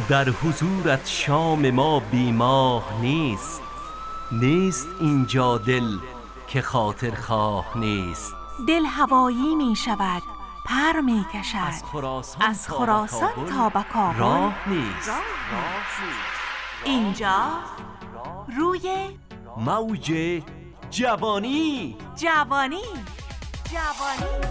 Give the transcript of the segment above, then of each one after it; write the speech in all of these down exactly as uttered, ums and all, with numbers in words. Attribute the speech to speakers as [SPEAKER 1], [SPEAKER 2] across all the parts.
[SPEAKER 1] در حضورت شام ما بیماه نیست. نیست اینجا دل که خاطر خواه نیست.
[SPEAKER 2] دل هوایی می شود، پر می کشد،
[SPEAKER 1] از خراسان,
[SPEAKER 2] از خراسان تا به کابل
[SPEAKER 1] راه نیست.
[SPEAKER 2] اینجا روی
[SPEAKER 1] موج جوانی.
[SPEAKER 2] جوانی جوانی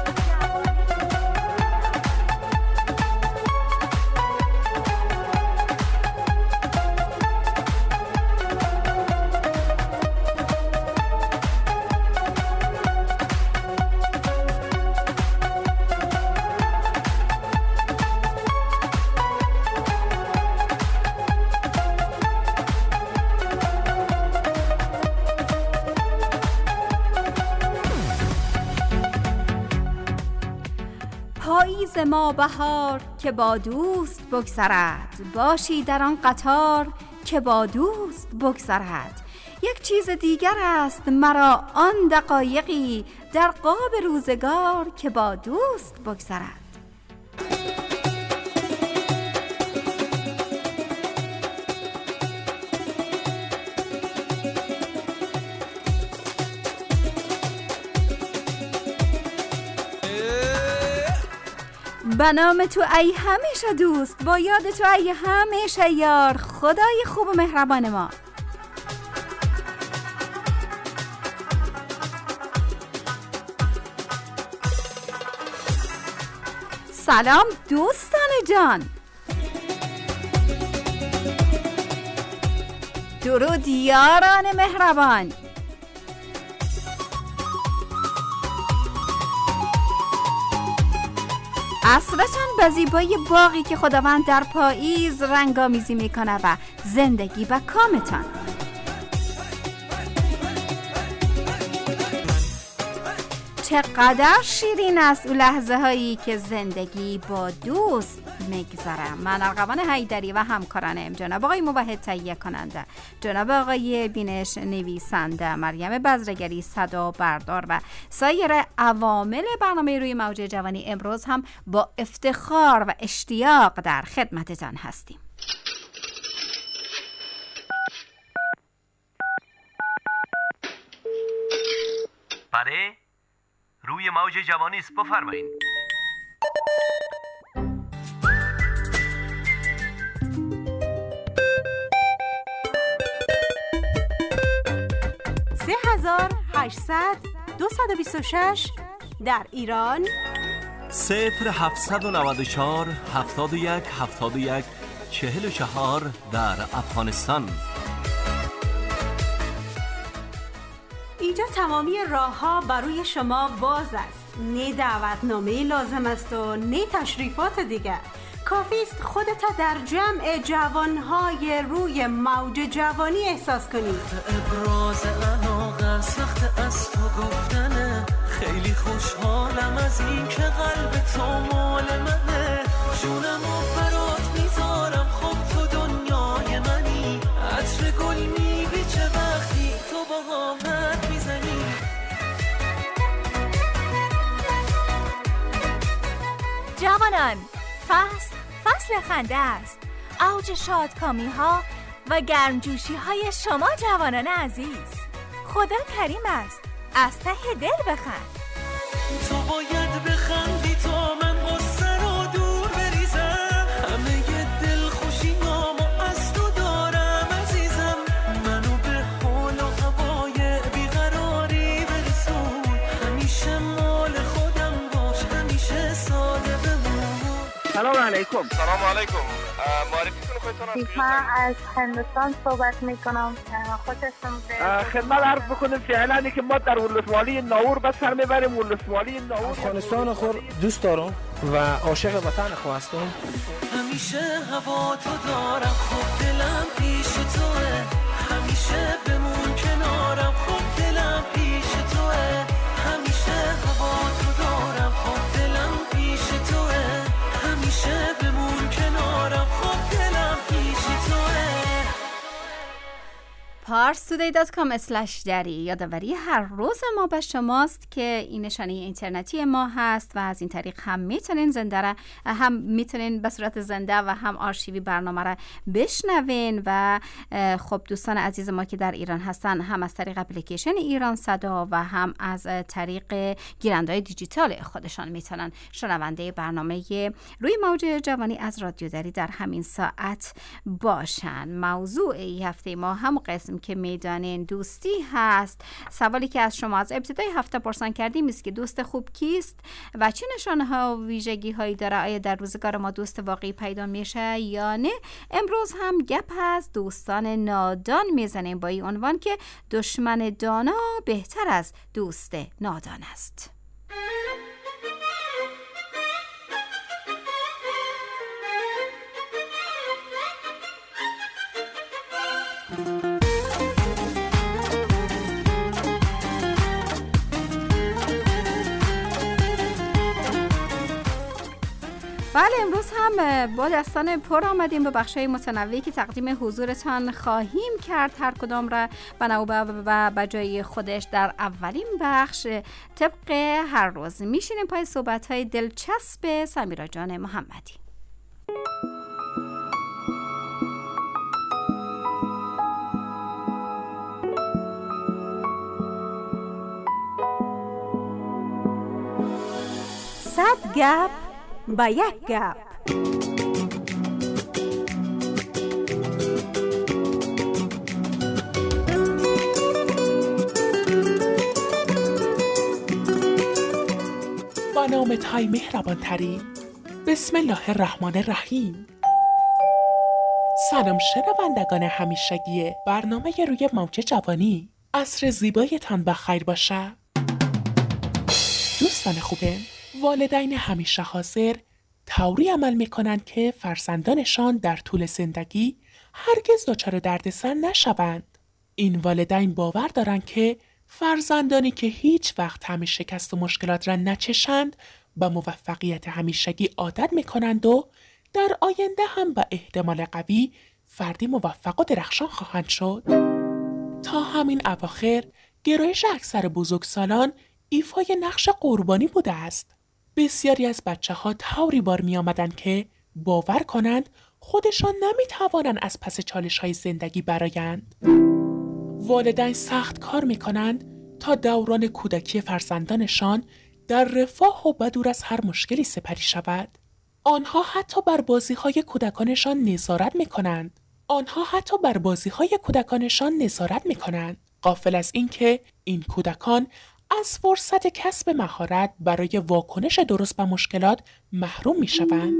[SPEAKER 3] پاییز ما بهار که با دوست بگذرد، باشی در آن قطار که با دوست بگذرد. یک چیز دیگر است مرا آن دقایقی در قاب روزگار که با دوست بگذرد. به نام تو ای همیشه دوست، با یاد تو ای همیشه یار، خدای خوب و مهربان ما. سلام دوستان جان، درود یاران مهربان. عصرتان به زیبایی باغی که خداوند در پاییز رنگامیزی میکنه و زندگی به کامتان. چقدر شیرین است اون لحظه هایی که زندگی با دوست میگذره. من ارغوان حیدری و همکارانم جناب آقای موحد تهیه کننده، جناب آقای بینش نویسنده، مریم بزرگری صدا بردار و سایر عوامل برنامه روی موج جوانی امروز هم با افتخار و اشتیاق در خدمتتان هستیم.
[SPEAKER 1] بله، روی موج جوانی است، بفرمایید.
[SPEAKER 2] سه هزار هشتصد دویست و بیست و شش در ایران،
[SPEAKER 1] صفر هفتصد و نود و چهار هفتاد و یک هفتاد و یک چهل و چهار در افغانستان.
[SPEAKER 2] اینجا تمامی راه ها برای شما باز است. نه دعوتنامه لازم است و نه تشریفات دیگر. کافی است خودت در جمع جوانهای روی موج جوانی احساس کنید.
[SPEAKER 4] ابراز علاقه سخت از تو گفتنه، خیلی خوشحالم از این که قلب تو مال منه. جونمو برات میذارم، خب تو دنیای منی. عطر گل میبیچه وقتی تو با حامت میزنی.
[SPEAKER 2] جوانان، فصل فصل خنده است. اوج شادکامی ها و گرمجوشی های شما جوانان عزیز. خدا کریم است، از ته دل بخند.
[SPEAKER 4] تو باید بخندی تا من غصه رو دور بریزم. همه ی دل خوشی نامو از تو دارم عزیزم. منو به حال و هوای بیقراری برسون. همیشه مال خودم باش، همیشه ساده بمون.
[SPEAKER 5] سلام علیکم.
[SPEAKER 6] سلام علیکم. معرفی کنم خودتون.
[SPEAKER 7] من از هندوستان صحبت میکنم. خوشتون
[SPEAKER 5] خدمت عرض بکنم فعلا که ما در ولسوالی ناور به سر میبریم. ولسوالی ناور
[SPEAKER 8] افغانستان خود دوست دارم و عاشق وطن خود هستم.
[SPEAKER 4] همیشه هوا تو دارم، خب دلم پیش توه. همیشه بمون کنارم، خب دلم پیش توه. همیشه هوا تو دارم، خب دلم پیش توه. همیشه بمون کنارم، خب دلم پیش توه.
[SPEAKER 3] پارس تودی دات کام اسلش دری. یادآوری هر روز ما به شماست که این نشانی اینترنتی ما هست و از این طریق هم میتونین زنده را هم میتونین به صورت زنده و هم آرشیوی برنامه را بشنوین. و خب دوستان عزیز ما که در ایران هستن هم از طریق اپلیکیشن ایران صدا و هم از طریق گیرنده‌های دیجیتال خودشان میتونن شنونده برنامه روی موج جوانی از رادیو دری در همین ساعت باشن. موضوع این هفته ما هم قسم که میدانین دوستی هست. سوالی که از شما از ابتدای هفته پرسان کردیم است که دوست خوب کیست و چه نشانه ها و ویژگی هایی داره؟ آیا در روزگار ما دوست واقعی پیدا میشه یا نه؟ امروز هم گپ هست دوستان نادان میزنیم با این عنوان که دشمن دانا بهتر از دوست نادان است. بله امروز هم با دستان پر آمدیم به بخشای متنوعی که تقدیم حضورتان خواهیم کرد، هر کدام را به نوبه و به جای خودش. در اولین بخش طبق هر روز میشینیم پای صحبت‌های دلچسب سمیرا جان محمدی.
[SPEAKER 2] صد گپ با یک گپ.
[SPEAKER 9] با نام تای مهربان ترین، بسم الله الرحمن الرحیم. سلام شنوندگان همیشگی برنامه روی موج جوانی، عصر زیبایتان بخیر باشه. دوستان خوبه، والدین همیشه حاضر طوری عمل میکنند که فرزندانشان در طول زندگی هرگز دچار دردسر نشوند. این والدین باور دارند که فرزندانی که هیچ وقت همه شکست و مشکلات را نچشند به موفقیت همیشگی عادت میکنند و در آینده هم به احتمال قوی فردی موفق و درخشان خواهند شد. تا همین اواخر گرایش اکثر بزرگسالان ایفای نقش قربانی بوده است. بسیاری از بچه ها طوری بار می آمدن که باور کنند خودشان نمی توانند از پس چالش های زندگی برآیند. والدین سخت کار می کنند تا دوران کودکی فرزندانشان در رفاه و بدور از هر مشکلی سپری شود. آنها حتی بر بازی های کودکانشان نظارت می کنند. آنها حتی بر بازی های کودکانشان نظارت می کنند. غافل از این که این کودکان از فرصت کسب مهارت برای واکنش درست به مشکلات محروم می شوند.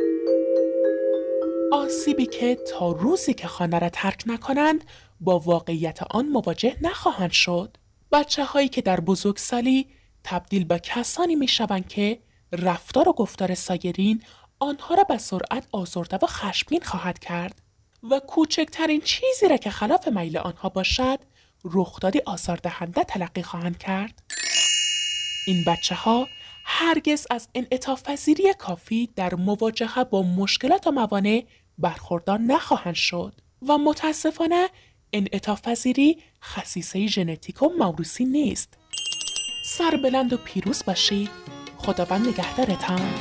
[SPEAKER 9] آسیبی که تا روزی که خانه را ترک نکنند با واقعیت آن مواجه نخواهند شد. بچه هایی که در بزرگسالی تبدیل به کسانی می شوند که رفتار و گفتار سایرین آنها را به سرعت آزرده و خشمگین خواهد کرد و کوچکترین چیزی را که خلاف میل آنها باشد رخدادی آزاردهنده تلقی خواهند کرد. این بچه ها هرگز از انعطاف پذیری کافی در مواجهه با مشکلات و موانع برخوردار نخواهند شد و متاسفانه انعطاف پذیری خصیصه ژنتیک و موروثی نیست. سربلند و پیروز باشید. خداوند نگهدارتان.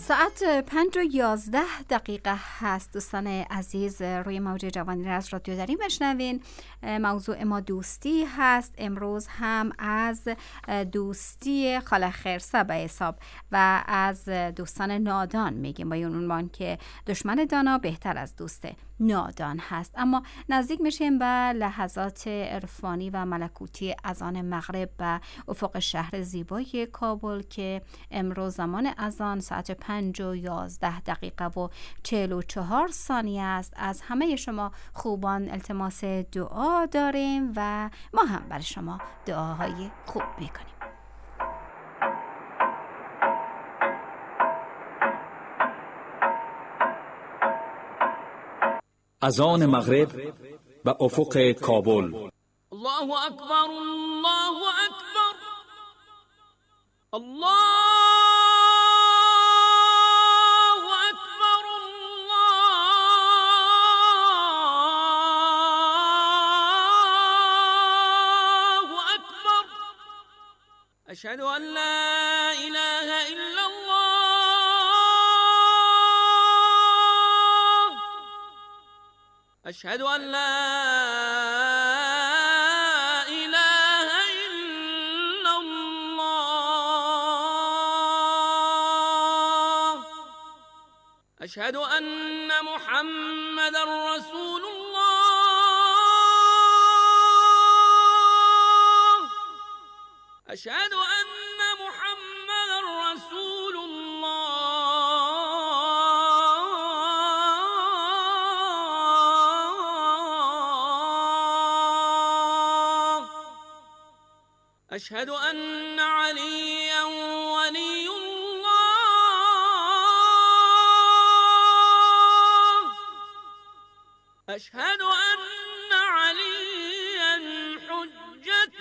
[SPEAKER 3] ساعت پنج و یازده دقیقه هست. دوستان عزیز، روی موج جوانی را از رادیو داریم بشنوین. موضوع ما دوستی هست. امروز هم از دوستی خاله خرسه به حساب و از دوستان نادان میگیم، با این عنوان که دشمن دانا بهتر از دوست نادان هست. اما نزدیک میشیم به لحظات عرفانی و ملکوتی اذان مغرب و افق شهر زیبای کابل که امروز زمان اذان ساعت پنج و یازده دقیقه و چهل و چهار ثانیه است. از همه شما خوبان التماس دعا داریم و ما هم برای شما دعاهای خوب میکنیم.
[SPEAKER 10] اذان مغرب و افق کابل.
[SPEAKER 4] الله اکبر، الله اکبر، الله اکبر، الله اکبر. اشهد ان لا اله الا الله، اشهد ان لا اله الا الله، اشهد ان محمد رسول الله، اشهد ان محمد رسول الله، اشهد ان عليا ولي الله، اشهد ان عليا حجة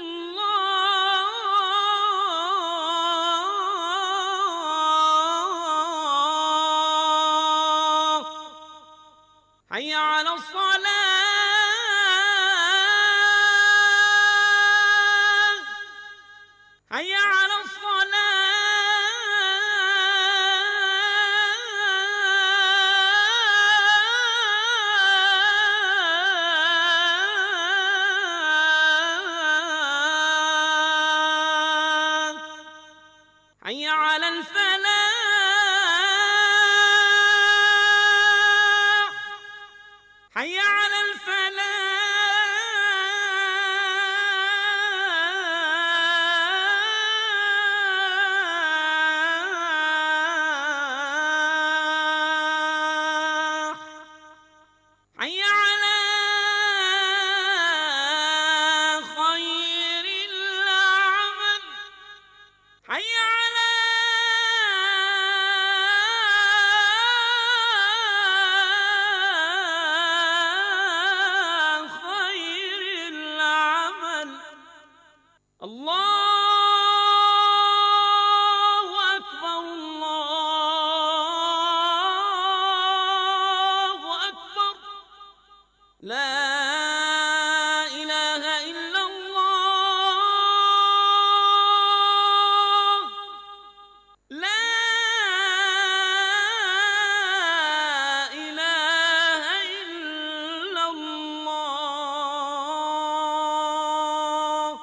[SPEAKER 4] الله. حي على الصلاة، حي على الصلاة، حي على الفلاح، حي على الفلاح، حي على خير العمل، حي على خير العمل. الله أكبر، الله أكبر، لا إله إلا الله، لا إله إلا الله.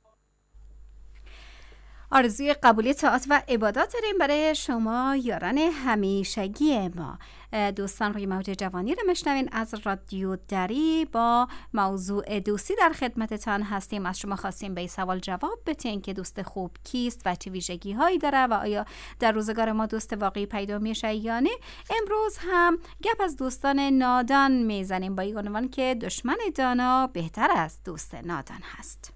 [SPEAKER 3] آرزوی قبولی طاعات و عبادات داریم برای شما یاران همیشگی ما. دوستان روی موج جوانی رو میشنوین از رادیو دری. با موضوع دوستی در خدمتتان هستیم. از شما خواستیم به این سوال جواب بدین که دوست خوب کیست و چه ویژگی هایی داره و آیا در روزگار ما دوست واقعی پیدا میشه یا نه. امروز هم گپ از دوستان نادان میزنیم با این عنوان که دشمن دانا بهتر از دوست نادان هست.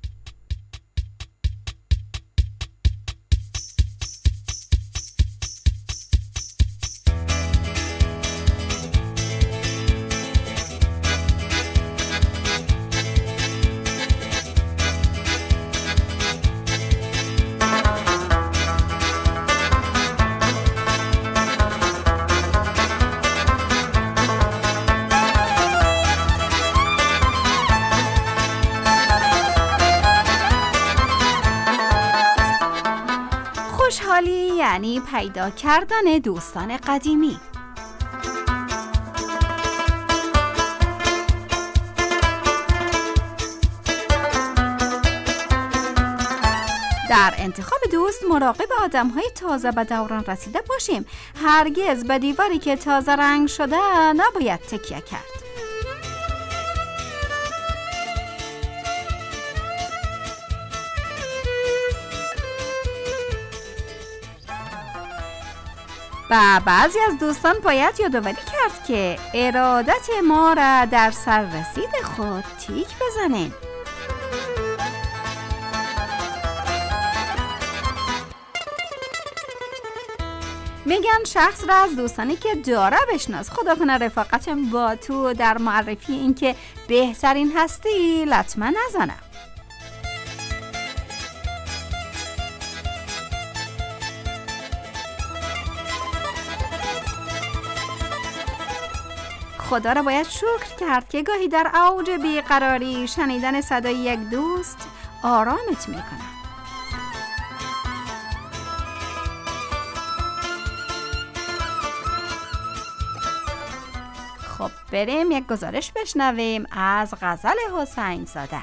[SPEAKER 3] یعنی پیدا کردن دوستان قدیمی. در انتخاب دوست مراقب آدم‌های تازه به دوران رسیده باشیم. هرگز به دیواری که تازه رنگ شده نباید تکیه کرد. و بعضی از دوستان باید یادآوری کرد که ارادت ما را در سررسید خود تیک بزنیم. میگن شخص را از دوستانی که داره بشناس. خدا کنه رفاقت با تو در معرفی این که بهترین هستی لطمه نزنه. خدا را باید شکر کرد که گاهی در اوج بیقراری شنیدن صدای یک دوست آرامت میکنه. خب بریم یک گزارش بشنویم از غزل حسین زاده.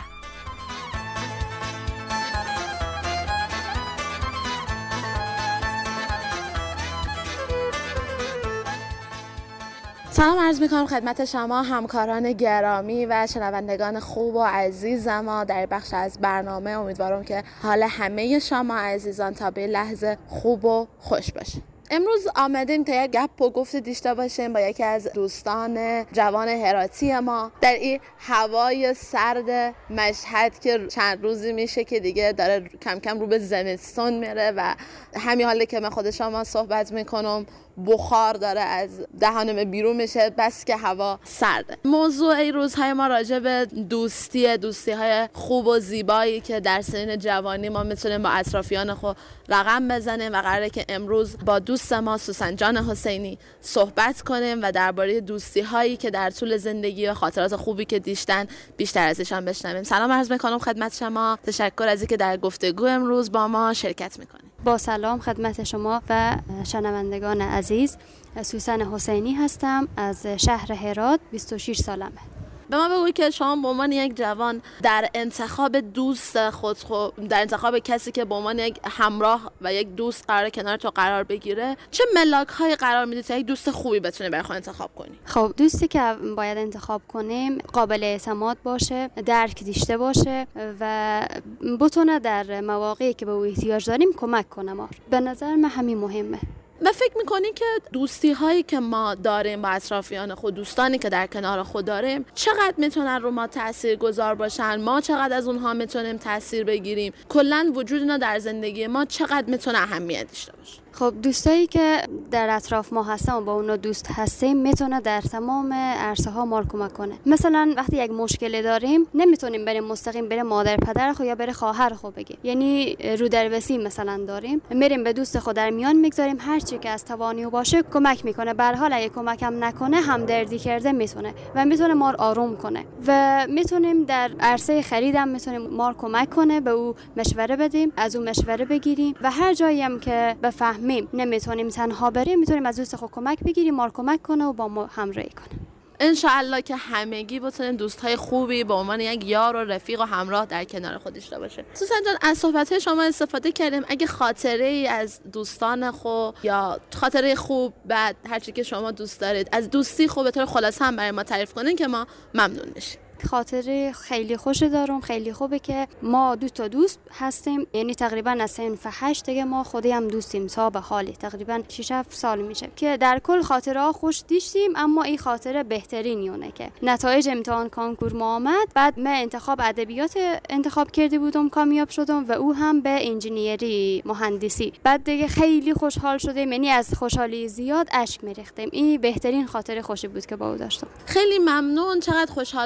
[SPEAKER 11] سلام عرض میکنم خدمت شما همکاران گرامی و شنوندگان خوب و عزیز ما در بخش از برنامه. امیدوارم که حال همه شما عزیزان تا به لحظه خوب و خوش باشه. امروز آمدیم تا یک گپ و گفت داشته باشیم با یکی از دوستان جوان هراتی ما در این هوای سرد مشهد که چند روزی میشه که دیگه داره کم کم رو به زمستون میره و همین حاله که من خود شما صحبت میکنم بخار داره از دهانم بیرون میشه بس که هوا سرده. موضوع این روزهای ما راجع به دوستی دوستی های خوب و زیبایی که در سن جوانی ما میتونیم با اطرافیان خود رقم بزنیم و قراره که امروز با دوست ما سوسن جان حسینی صحبت کنیم و درباره دوستی هایی که در طول زندگی و خاطرات خوبی که داشتن بیشتر ازشان بشنویم. سلام عرض میکنم خدمت شما. تشکر از اینکه در گفتگو امروز با ما شرکت میکنید.
[SPEAKER 12] با سلام خدمت شما و شنوندگان عزیز. سوسن حسینی هستم از شهر هرات. بیست و شش سالمه.
[SPEAKER 11] به ما بگوی که شما به عنوان یک جوان در انتخاب دوست خود خود در انتخاب کسی که به عنوان یک همراه و یک دوست قرار کنار تو قرار بگیره چه ملاک های قرار میدید تا یک دوست خوبی بتونه برای خود انتخاب کنی؟
[SPEAKER 12] خب دوستی که باید انتخاب کنیم قابل اعتماد باشه، درک داشته باشه و بتونه در مواقعی که به او احتیاج داریم کمک کنه. ما به نظر من همین مهمه.
[SPEAKER 11] و فکر میکنی که دوستی هایی که ما داریم با اطرافیان خود، دوستانی که در کنار خود داریم چقدر میتونن رو ما تأثیر گذار باشن؟ ما چقدر از اونها میتونیم تأثیر بگیریم؟ کلن وجود اینا در زندگی ما چقدر میتونه اهمیت داشته باشه؟
[SPEAKER 12] خب دوستایی که در اطراف ما هستن و با اونا دوست هستیم میتونه در تمام عرصه ها ما کمک کنه. مثلا وقتی یک مشکل داریم نمیتونیم بریم مستقیم بریم مادر پدر خو یا بریم خواهر خو بگیم، یعنی رو در وسیع مثلا داریم میریم به دوست خود در میان میگذاریم، هر چی که از توانی باشه کمک میکنه. به هر حال اگه کمکم نکنه همدردی کرده میتونه و میتونه ما رو آروم کنه. و میتونیم در عرصه خریدم میتونیم ما رو کمک کنه، به او مشوره بدیم، از او مشوره بگیریم و هر جایی هم که بفهم نمیتونیم تنها بریم میتونیم از دوست خود کمک بگیریم، ما رو کمک کنه و با ما همراهی کنه.
[SPEAKER 11] انشاءالله که همگی بتونیم دوستای خوبی به عنوان یک یار و رفیق و همراه در کنار خود داشته باشه. سوسن جان از صحبت‌های شما استفاده کردیم. اگه خاطره ای از دوستان خود یا خاطره خوب بعد هر چی که شما دوست دارید از دوستی خوب به طور خلاصه هم برای ما تعریف کنین که ما ممنون میشیم.
[SPEAKER 12] خاطره خیلی خوش دارم. خیلی خوبه که ما دو تا دوست هستیم، یعنی تقریبا از صنف هشت دیگه ما خودی هم دوستیم تا به حالی تقریبا شش هفت سال میشه که در کل خاطره ها خوش داشتیم. اما این خاطره بهترین یونه که نتایج امتحان کنکور ما آمد، بعد من انتخاب ادبیات انتخاب کرده بودم، کامیاب شدم و او هم به انجینیری مهندسی. بعد دیگه خیلی خوشحال شدیم، یعنی از خوشحالی زیاد اشک میریختیم. این بهترین خاطره خوشی بود که با او داشتم.
[SPEAKER 11] خیلی ممنون. چقدر خوشحال کننده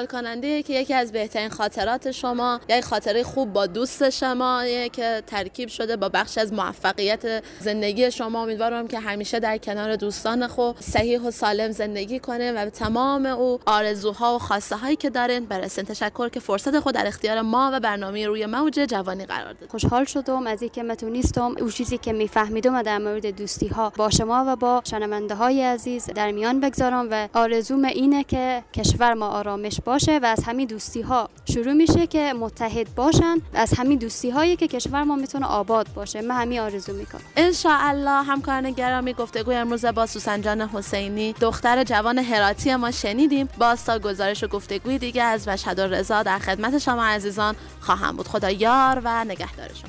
[SPEAKER 11] خاطریه که یکی از بهترین خاطرات شما، یک خاطره خوب با دوست شما که ترکیب شده با بخش از موفقیت زندگی شما. امیدوارم که همیشه در کنار دوستان خود صحیح و سالم زندگی کنه و به تمام او آرزوها و خواسته هایی که دارین برسین. تشکر که فرصت خود در اختیار ما و برنامه روی موج جوانی قرار داد.
[SPEAKER 12] خوشحال شدم از اینکه متونستم اون چیزی که میفهمیدم در مورد دوستی ها با شما و با شنونده های عزیز در میان بگذارم و آرزوم اینه که کشور ما آرامش باشه و از همین دوستی ها شروع میشه که متحد باشن، از همین دوستی هایی که کشور ما میتونه آباد باشه. من همین آرزو میکنم.
[SPEAKER 11] ان شاء الله. همکاران گرامی، گفتگوی امروز با سوسن جان حسینی دختر جوان هراتی ما شنیدیم. باز تا گزارش و گفتگوی دیگه از مشهد الرضا در خدمت شما عزیزان خواهم بود. خدا یار و نگهدار شما.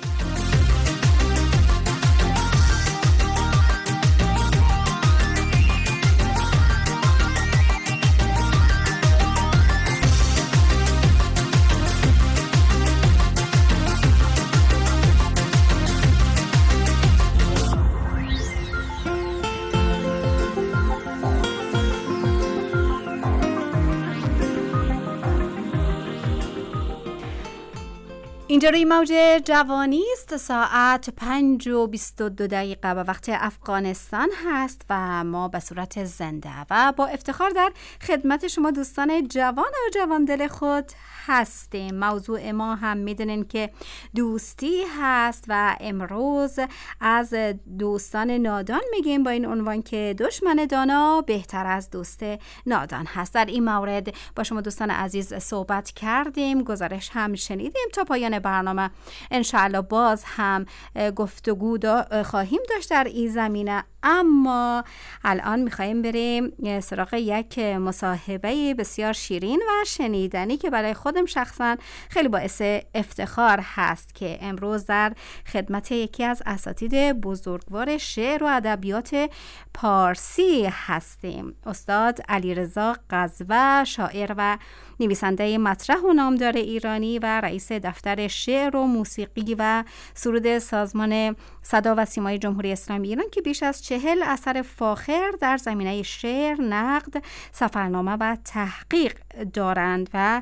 [SPEAKER 3] اینجا روی موج جوانی است. ساعت پنج و بیست و دو دقیقه و وقت افغانستان هست و ما به صورت زنده و با افتخار در خدمت شما دوستان جوان و جواندل خود هستیم. موضوع ما هم میدونین که دوستی هست و امروز از دوستان نادان میگیم با این عنوان که دشمن دانا بهتر از دوست نادان هست. در این مورد با شما دوستان عزیز صحبت کردیم، گزارش هم شنیدیم. تا پایان برنامه انشاءالله باز هم گفتگو دا خواهیم داشت در این زمینه، اما الان میخواییم بریم سراغ یک مصاحبه بسیار شیرین و شنیدنی که برای خودم شخصا خیلی باعث افتخار هست که امروز در خدمت یکی از اساتید بزرگوار شعر و ادبیات پارسی هستیم. استاد علیرضا غزوه، شاعر و نویسنده مطرح و نامدار ایرانی و رئیس دفتر شعر و موسیقی و سرود سازمان صدا و سیمای جمهوری اسلامی ایران که بیش از چهل اثر فاخر در زمینه شعر، نقد، سفرنامه و تحقیق دارند و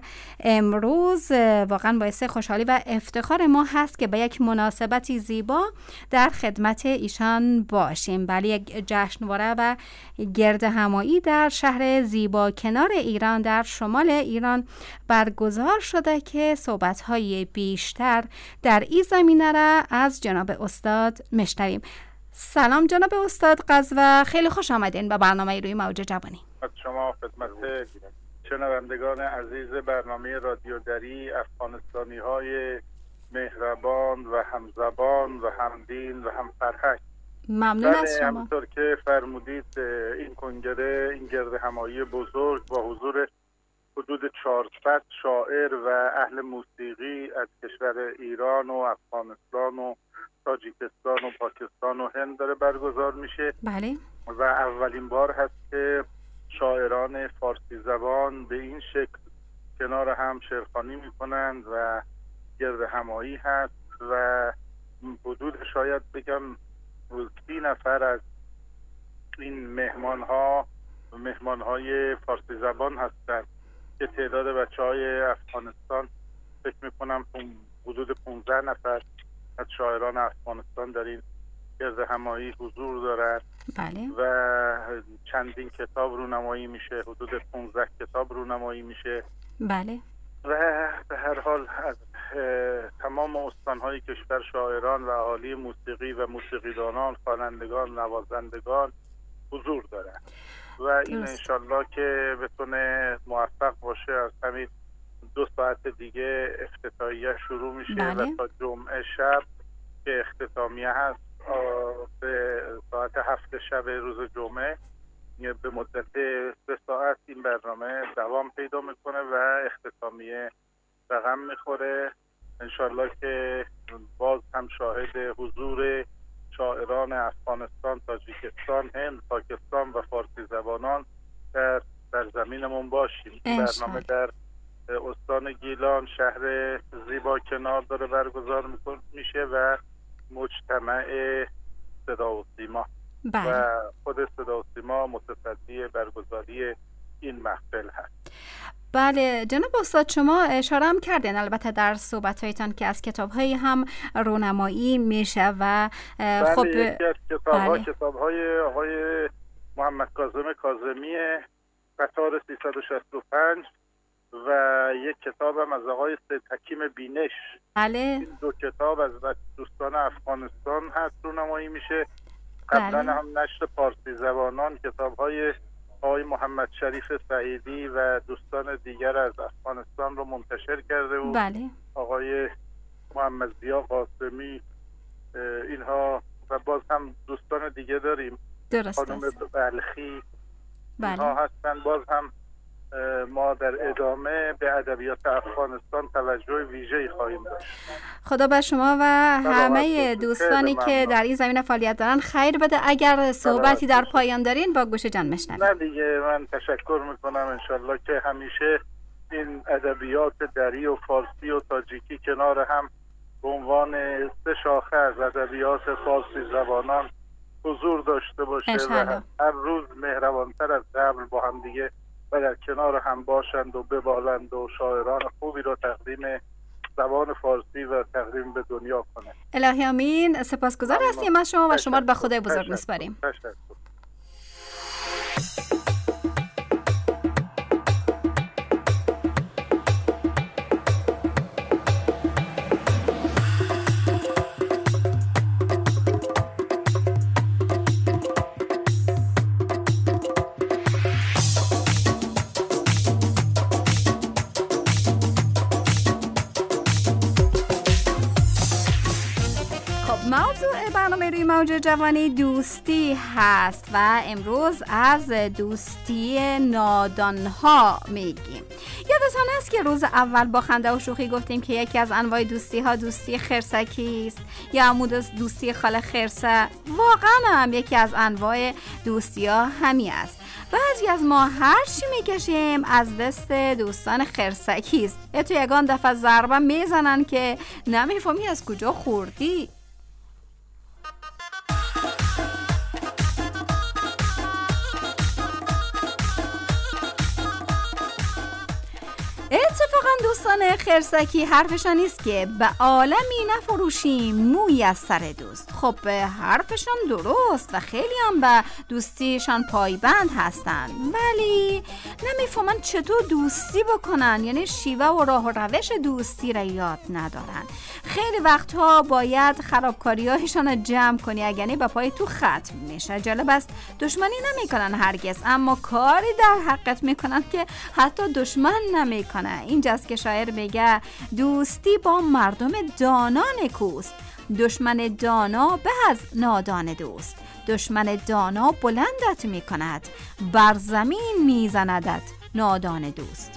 [SPEAKER 3] امروز واقعا باعث خوشحالی و افتخار ما هست که به یک مناسبتی زیبا در خدمت ایشان باشیم. بله، یک جشنواره و گرد همایی در شهر زیبا کنار ایران در شمال ایران برگزار شده که صحبت‌های بیشتر در این زمینه را از جناب استاد مشنویم. سلام جناب استاد غزوه، خیلی خوش آمدین به برنامه روی موج جوانی.
[SPEAKER 13] شما خدمت شنوندگان عزیز برنامه رادیو دری، افغانستانی های مهربان و همزبان و همدین و همفرهنگ.
[SPEAKER 3] ممنون از شما.
[SPEAKER 13] همونطور که فرمودید این کنگره، این گرد همایی بزرگ با حضور حدود چهارصد شاعر و اهل موسیقی از کشور ایران و افغانستان و تاجیکستان و پاکستان و هند داره برگزار میشه.
[SPEAKER 3] بله.
[SPEAKER 13] و اولین بار هست که شاعران فارسی زبان به این شکل کنار هم شعرخوانی میکنند و گرد همایی هست و حدود شاید بگم سی نفر از این مهمان ها مهمان های فارسی زبان هستند که تعداد بچه های افغانستان فکر میکنم حدود پانزده نفر از شاعران افغانستان در این گرد همایی حضور دارند.
[SPEAKER 3] بله.
[SPEAKER 13] و چندین کتاب رونمایی میشه، حدود پانزده کتاب رونمایی میشه.
[SPEAKER 3] بله.
[SPEAKER 13] و به هر حال از تمام استانهای کشور شاعران و اهالی موسیقی و موسیقیدانان، خوانندگان، نوازندگان حضور دارند و این انشالله که بتونه موفق باشه. از همین دو ساعت دیگه افتتاحیه شروع میشه. بله. و تا جمعه شب که اختتامیه هست به ساعت هفت شب روز جمعه به مدت سه ساعت این برنامه دوام پیدا میکنه و اختتامیه رقم میخوره. انشالله که باز هم شاهد حضور شاعران افغانستان، تاجیکستان، هند، پاکستان و فارسی زبانان در در زمینمون باشیم. برنامه در استان گیلان، شهر زیبا کنار داره برگزار میشه و مجتمع صدا و سیما. بله. و خود صدا و سیما متصدی برگزاری این محفل هست.
[SPEAKER 3] بله جناب استاد، شما اشاره هم کردین البته در صحبت‌هایتان که از کتاب‌هایی هم رونمایی میشه و خب
[SPEAKER 13] بله یکی از کتاب‌ها بله. کتاب‌های آقای محمد کاظم کاظمی قطار سیصد و شصت و پنج و یک کتاب هم از آقای سید حکیم بینش.
[SPEAKER 3] بله
[SPEAKER 13] این دو کتاب از دوستان افغانستان هست رونمایی میشه. قبلا بله. هم نشر فارسی زبانان کتاب‌های آقای محمد شریف سعیدی و دوستان دیگر از افغانستان رو منتشر کرده و
[SPEAKER 3] بله.
[SPEAKER 13] آقای محمد ضیا قاسمی اینها و باز هم دوستان دیگه داریم خانم بلخی
[SPEAKER 3] بله.
[SPEAKER 13] اینها هستن. باز هم ما در ادامه به ادبیات افغانستان توجه ویژه‌ای خواهیم داشت.
[SPEAKER 3] خدا به شما و همه دوستانی که در این زمینه فعالیت دارن خیر بده. اگر صحبتی در پایان دارین با گوش جان میشنویم.
[SPEAKER 13] نه دیگه، من تشکر میکنم انشالله که همیشه این ادبیات دری و فارسی و تاجیکی کنار هم به عنوان سه شاخه از ادبیات فارسی زبانان حضور داشته باشه و هر روز مهربانتر از قبل با هم دیگه و در کنار هم باشند و ببالند و شاعران خوبی رو تقدیم زبان فارسی و تقدیم به دنیا کنند.
[SPEAKER 3] الهی آمین. سپاسگزار هستیم از شما و شما رو به خدای بزرگ میسپاریم.
[SPEAKER 13] تشکر.
[SPEAKER 3] موضوع برنامه روی موج جوانی دوستی هست و امروز از دوستی نادانها میگیم. یادتان است که روز اول با خنده و شوخی گفتیم که یکی از انواع دوستی ها دوستی خرسکی است یا عمود دوستی خال خرسه. واقعا هم یکی از انواع دوستی ها همی است. بعضی از ما هر چی میکشیم از دست دوستان خرسکی است. یا تو یگان دفعه ضربه میزنن که نمیفهمی از کجا خوردی. اتفاقا دوستان خرسکی حرفشان نیست که به عالمی نفروشیم موی از سر دوست. خب حرفشان درست و خیلی هم به دوستیشان پایبند هستن، ولی نمیفهمن چطور دوستی بکنن، یعنی شیوه و راه و روش دوستی را یاد ندارن. خیلی وقتها باید خرابکاری‌هاشون رو جمع کنی، اگه به پای تو ختم میشه. جالب است دشمنی نمیکنن هرگز، اما کاری در حقت میکنن که حتی دشمن نمیکنن. اینجاست که شاعر میگه دوستی با مردم دانا نکوست، دشمن دانا به از نادان دوست. دشمن دانا بلندت میکند، بر زمین میزندت نادان دوست.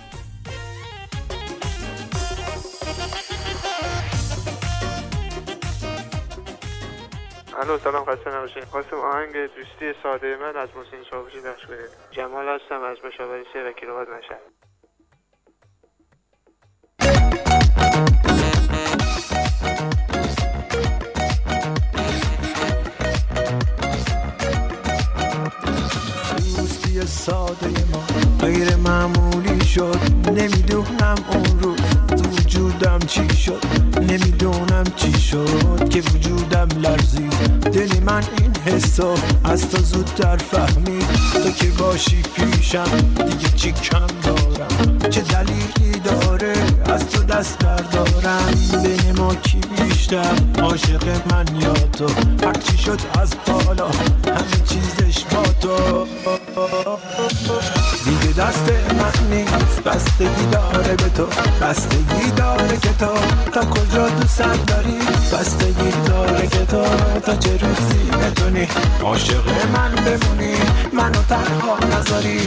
[SPEAKER 14] الو سلام، خسته نباشید. خواستم آهنگ دوستی ساده من از محسن چاوشی پخش کنید. جمال هستم از مشاوره سه و کیلومتر مشهد.
[SPEAKER 15] دوستی ساده ما غیر معمولی شد، نمیدونم اون رو تو وجودم چی شد، نمیدونم چی شد که وجودم لرزید. دل من این حسو از تو زودتر فهمید، تو که باشی پیشم دیگه چی کم دارم، چه دلیلی داره از تو دست بردارم. بین ما کی بیشتر عاشق من یا تو، هر چی شد از بالا همه چیزش با تو. دیگه دست من نیست، بستگی داره به تو، بستگی داره که تو تا کجا دوست داری، بستگی داره که تو تا چه روزی بتونی عاشق من بمونی، منو تنها نذاری.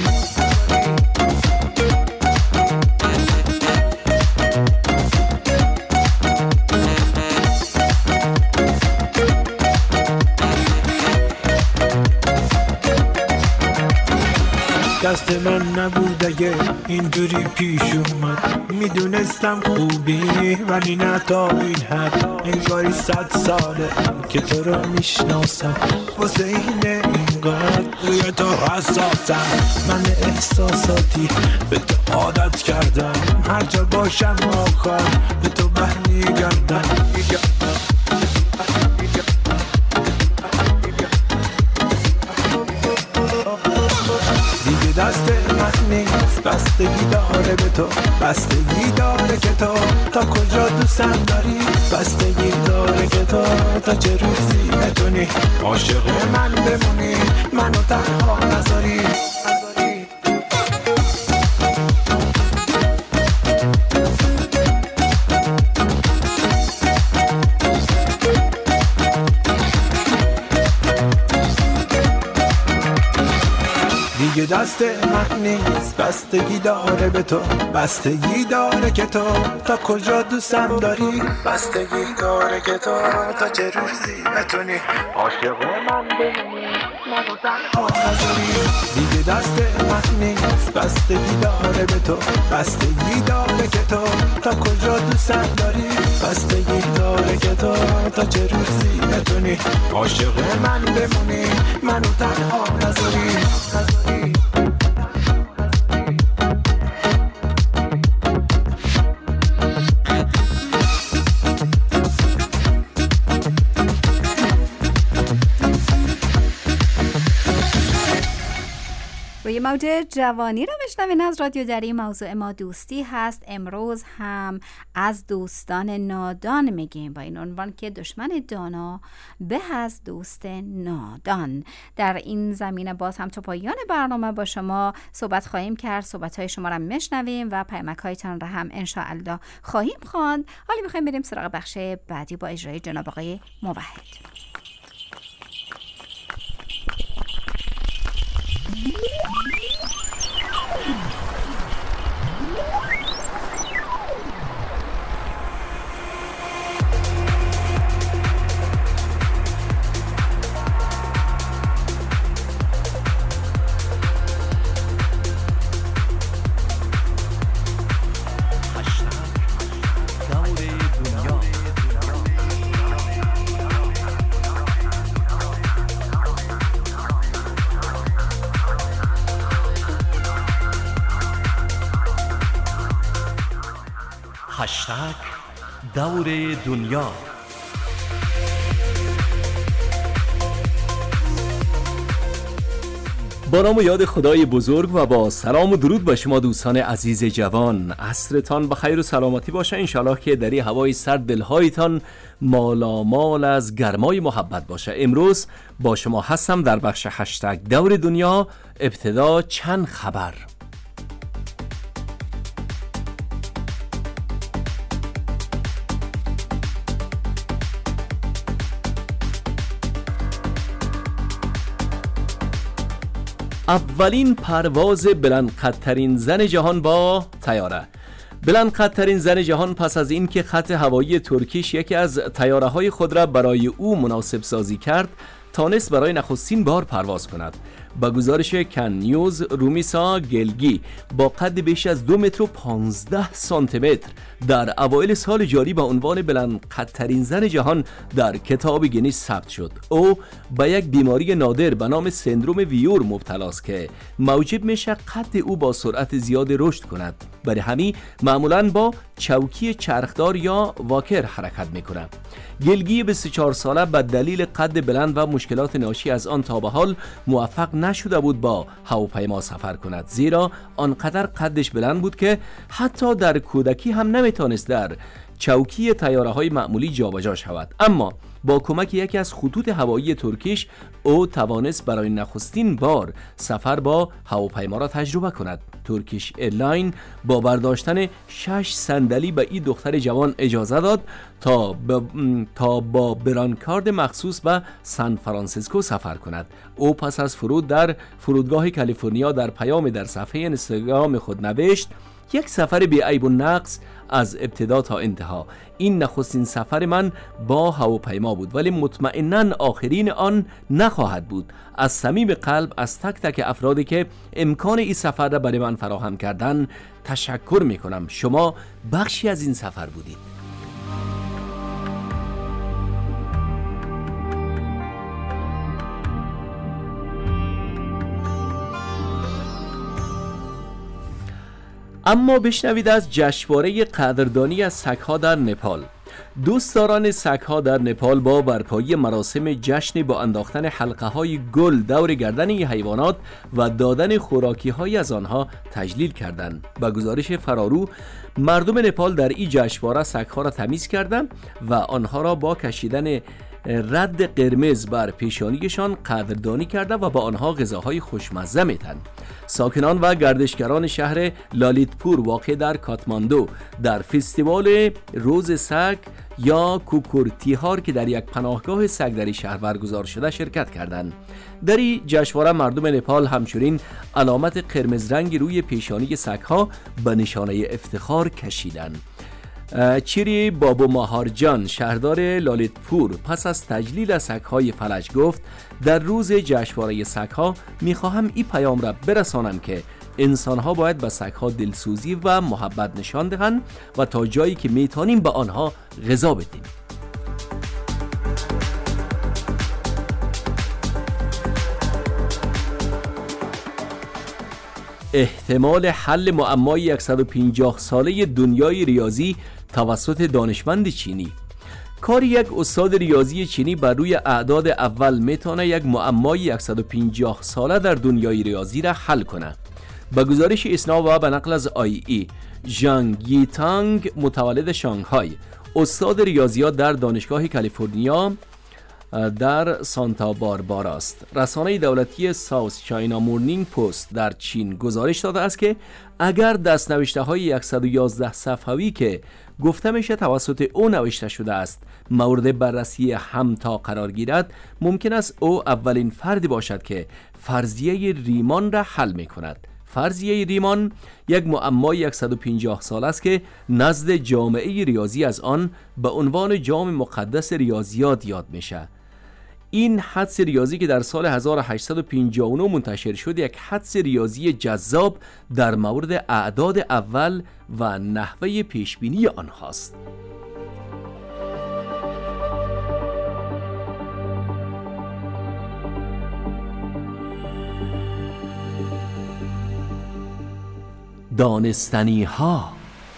[SPEAKER 15] دست من نبود اگه اینجوری پیش اومد، میدونستم خوبی ولی نه تا این حد. انگاری صد ساله که تو رو میشناسم، واسه اینه این انقدر روی تو حساسم. من احساساتی به تو عادت کردم، هر جا باشم آخر به تو برمیگردم. دیگه دست من نیست، بستگی داره به تو، بستگی داره که تو تا کجا دوستم داری، بستگی داره که تو تا چه روزی بتونی عاشق من بمونی، منو تنها نذاری. دیگه دست من نیست، بستگی داره به تو، بستگی داره که تو تا کجا دوستم داری، بستگی داره که تو تا چه روزی بتونی عاشق من بمونی، منو تنها نذاری. دیگه دست من نیست، بستگی داره به تو، بستگی داره که تو تا کجا دوستم داری، بستگی داره که تو تا چه روزی بتونی عاشق من بمونی، منو تنها نذاری.
[SPEAKER 3] روی موج جوانی رو بشنوین از رادیو دری. موضوع ما دوستی هست. امروز هم از دوستان نادان میگیم با این عنوان که دشمن دانا به از دوست نادان. در این زمینه باز هم تا پایان برنامه با شما صحبت خواهیم کرد، صحبت‌های شما رو میشنویم و پیامک‌هایتان را هم انشاءالله خواهیم خواند. حالا می‌خوایم بریم سراغ بخش بعدی با اجرای جناب آقای موحد.
[SPEAKER 1] هشتگ دور دنیا. با نام و یاد خدای بزرگ و با سلام و درود به شما دوستان عزیز جوان، عصرتان بخیر و سلامتی باشه. انشالله که در هوای سرد دلهایتان مالامال از گرمای محبت باشه. امروز با شما هستم در بخش هشتگ دور دنیا. ابتدا چند خبر. اولین پرواز بلندقدترین زن جهان با طیاره. بلندقدترین زن جهان پس از این که خط هوایی ترکیش یکی از طیاره‌های خود را برای او مناسب سازی کرد، تانست برای نخستین بار پرواز کند. با گزارش کن نیوز، رومیسا گلگی با قد بیش از دو متر و پانزده سانتی متر در اوایل سال جاری با عنوان بلندقدترین زن جهان در کتاب گینیس ثبت شد. او با یک بیماری نادر به نام سندروم ویور مبتلا است که موجب میشه قد او با سرعت زیاد رشد کند. برای همین معمولاً با چوکی چرخدار یا واکر حرکت میکنه. گلگی بیست و چهار ساله به دلیل قد بلند و مشکلات ناشی از آن تا به حال موفق نشده بود با هواپیما سفر کند، زیرا آنقدر قدش بلند بود که حتی در کودکی هم نمیتونست در چوکی طیاره های معمولی جابجا شود. اما با کمک یکی از خطوط هوایی ترکیش او توانست برای نخستین بار سفر با هواپیما را تجربه کند. ترکیش ایرلاین با برداشتن شش صندلی به این دختر جوان اجازه داد تا با, تا با برانکارد مخصوص به سان فرانسیسکو سفر کند. او پس از فرود در فرودگاه کالیفرنیا در پیام در صفحه اینستاگرام خود نوشت: یک سفر بی عیب و نقص از ابتدا تا انتها. این نخستین سفر من با هواپیما بود، ولی مطمئناً آخرین آن نخواهد بود. از صمیم قلب از تک تک افرادی که امکان این سفر را برای من فراهم کردن تشکر می کنم. شما بخشی از این سفر بودید. اما بشنوید از جشنواره قدردانی از سگ‌ها در نپال. دوستداران سگ‌ها در نپال با برپایی مراسم جشن با انداختن حلقه‌های گل دور گردن این حیوانات و دادن خوراکی‌های از آنها تجلیل کردند. با گزارش فرارو، مردم نپال در این جشنواره سگ‌ها را تمیز کردند و آنها را با کشیدن رد قرمز بر پیشانیشان قدردانی کرده و با آنها غذاهای خوشمزه میدن. ساکنان و گردشگران شهر لالیتپور واقع در کاتماندو در فستیوال روز سگ یا کوکورتیهار که در یک پناهگاه سگ در شهر برگزار شده شرکت کردند. در این جشنواره مردم نپال همچنین علامت قرمز رنگ روی پیشانی سگ‌ها به نشانه افتخار کشیدند. چیری بابو ماهارجان شهردار لالیتپور پس از تجلیل از سگ‌های فلج گفت در روز جشنواره سگ‌ها می‌خواهم این پیام را برسانم که انسان‌ها باید به سگ‌ها دلسوزی و محبت نشان دهند و تا جایی که می‌توانیم به آنها غذا بدیم. احتمال حل معمای صد و پنجاه ساله دنیای ریاضی توسط دانشمند چینی. کار یک استاد ریاضی چینی بر روی اعداد اول میتونه یک معمای صد و پنجاه ساله در دنیای ریاضی را حل کنه. با گزارش اسنا و به نقل از آی ای، ژانگ ییتانگ متولد شانگهای، استاد ریاضیات در دانشگاه کالیفرنیا در سانتا باربارا است. رسانه دولتی ساوث چاینا مورنینگ پست در چین گزارش داده است که اگر دستنوشته های صد و یازده صفحه‌ای که گفته میشه توسط او نوشته شده است مورد بررسی همتا قرار گیرد، ممکن است او اولین فردی باشد که فرضیه ریمان را حل می کند. فرضیه ریمان یک معمای صد و پنجاه سال است که نزد جامعه ریاضی از آن به عنوان جام مقدس ریاضیات یاد میشه. این حدس ریاضی که در سال هزار و هشتصد و پنجاه و نه منتشر شد یک حدس ریاضی جذاب در مورد اعداد اول و نحوه پیشبینی آنهاست. دانستنی ها.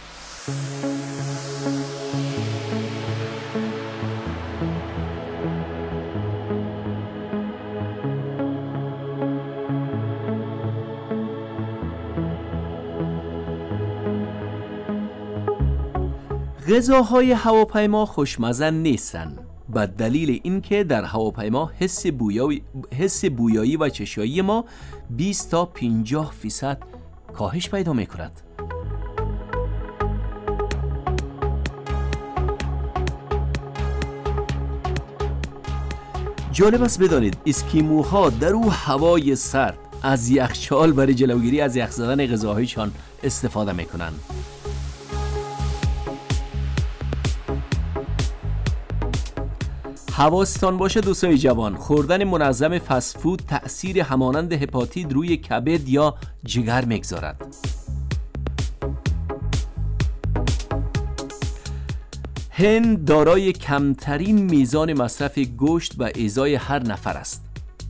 [SPEAKER 1] غذاهای هواپیما خوشمزه نیستند به دلیل اینکه در هواپیما حس بویایی حس بویایی و چشایی ما بیست تا پنجاه فیصد کاهش پیدا می‌کند. جالب است بدانید اسکیموها در او هوای سرد از یخچال برای جلوگیری از یخ زدن غذاهایشان استفاده می‌کنند. حواستان باشه دوستای جوان، خوردن منظم فست فود تأثیر همانند هپاتیت روی کبد یا جگر میگذارد. هند دارای کمترین میزان مصرف گوشت به ازای هر نفر است.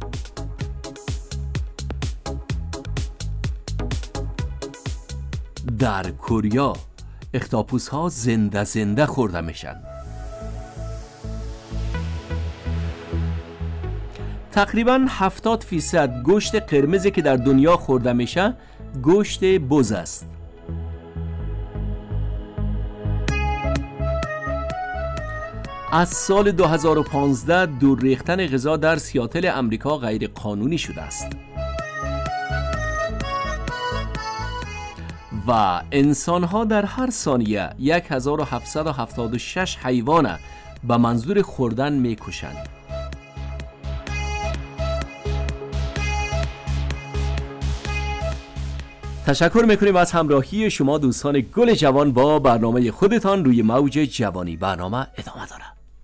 [SPEAKER 1] در کره اختاپوس ها زنده زنده خورده میشن. تقریباً هفتاد فیصد گوشت قرمزی که در دنیا خورده میشه گوشت بز است. از سال دو هزار و پانزده دور ریختن غذا در سیاتل امریکا غیر قانونی شده است و انسان‌ها در هر ثانیه هزار و هفتصد و هفتاد و شش حیوان به منظور خوردن میکشند. تشکر میکنیم از همراهی شما دوستان گل جوان با برنامه خودتان روی موج جوانی. برنامه ادامه داره.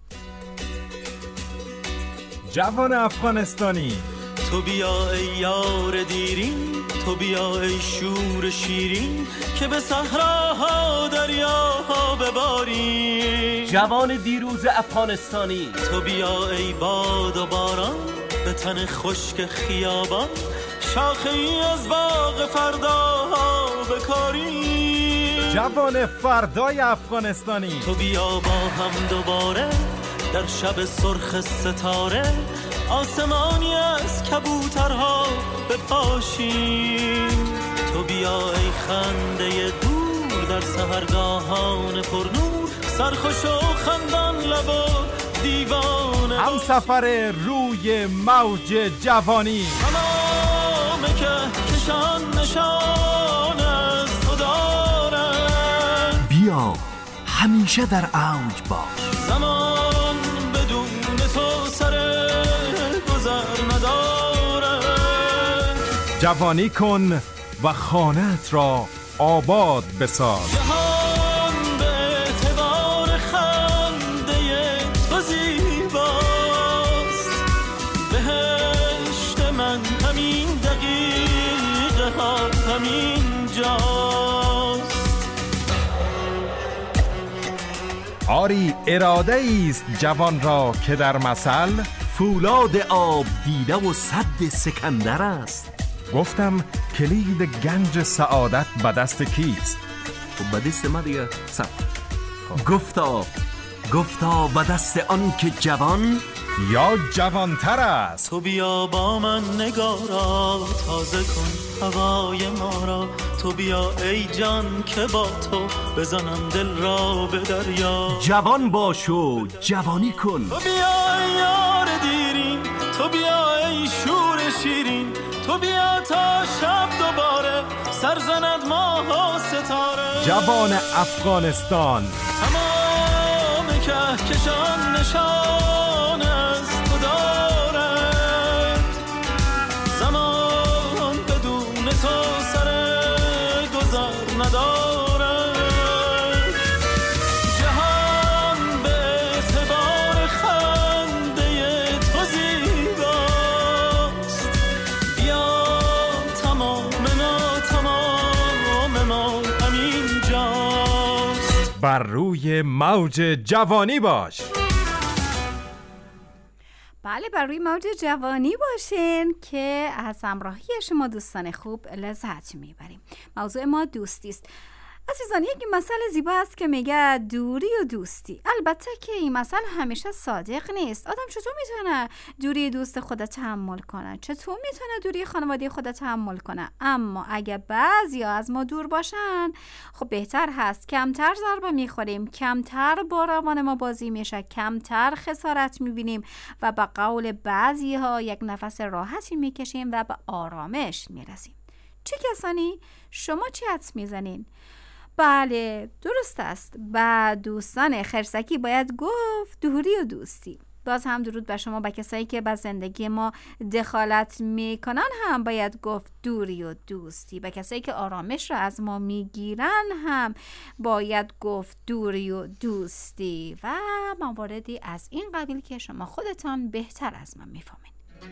[SPEAKER 16] جوان افغانستانی،
[SPEAKER 4] تو بیا ای یار دیرین، تو بیا ای شور شیرین که به صحراها دریاها بباری.
[SPEAKER 1] جوان دیروز افغانستانی،
[SPEAKER 4] تو بیا ای باد و باران به تن خشک خیابان، شاخه ای از باغ فرداها بکاری.
[SPEAKER 16] جوان فردای افغانستانی.
[SPEAKER 4] تو بیا با هم دوباره در شب سرخ ستاره آسمانی از کبوترها بپاشیم. تو بیا ای خنده دور در سحرگاهان پرنور سرخوش و خندان لب و دیوانه
[SPEAKER 16] هم سفر روی موج جوانی.
[SPEAKER 4] تمام که کشان نشان از تو دارن.
[SPEAKER 17] بیا همیشه در اوج باش.
[SPEAKER 4] زمان بدون تو سر گذر نداره.
[SPEAKER 16] جوانی کن و خانه‌ات را آباد بساز.
[SPEAKER 4] جهان به اعتبار خنده تو زیباست. بهشت من همین دقیقه ها همین جاست.
[SPEAKER 16] آری اراده ایست جوان را که در مثل
[SPEAKER 17] فولاد آب دیده و سد سکندر است.
[SPEAKER 16] گفتم کلید گنج سعادت به دست کیست؟
[SPEAKER 17] خب به دست ما دیگه سب گفتا گفتا به دست آن که جوان
[SPEAKER 16] یا جوانتر است.
[SPEAKER 4] تو بیا با من نگارا تازه کن هوای ما را. تو بیا ای جان که با تو بزنم دل را به دریا.
[SPEAKER 17] جوان باش و جوانی کن.
[SPEAKER 4] تو بیا ای یار دیرین. تو بیا ای شور شیرین. تو بیا تا شب دوباره سر زند ماه و ستاره.
[SPEAKER 16] جوان افغانستان
[SPEAKER 4] تمام کهکشان نشان از تو دارد. زمان بدون تو سر گذر ندارد. جهان به اعتبار خنده تو زیباست. بیا تمام ما تمام ما همین جاست.
[SPEAKER 16] بر روی موج جوانی باش.
[SPEAKER 3] بله بر روی موج جوانی باشین که از همراهی شما دوستان خوب لذت میبریم. موضوع ما دوستی است. عزیزان یک مثل زیبا است که میگه دوری و دوستی. البته که این مثل همیشه صادق نیست. آدم چطور میتونه دوری دوست خود تحمل کنه؟ چطور میتونه دوری خانواده خود تحمل کنه؟ اما اگه بعضیا از ما دور باشن خب بهتر هست. کمتر ضربه میخوریم، کمتر با روان ما بازی میشه، کمتر خسارت میبینیم و به قول بعضی ها یک نفس راحتی میکشیم و به آرامش میرسیم. چه کسانی؟ شما چی حدس میزنین؟ بله درست است. با دوستان خرسکی باید گفت دوری و دوستی. باز هم درود به شما، به کسایی که به زندگی ما دخالت میکنن هم باید گفت دوری و دوستی. به کسایی که آرامش را از ما میگیرن هم باید گفت دوری و دوستی و مواردی از این قبیل که شما خودتان بهتر از من میفهمین.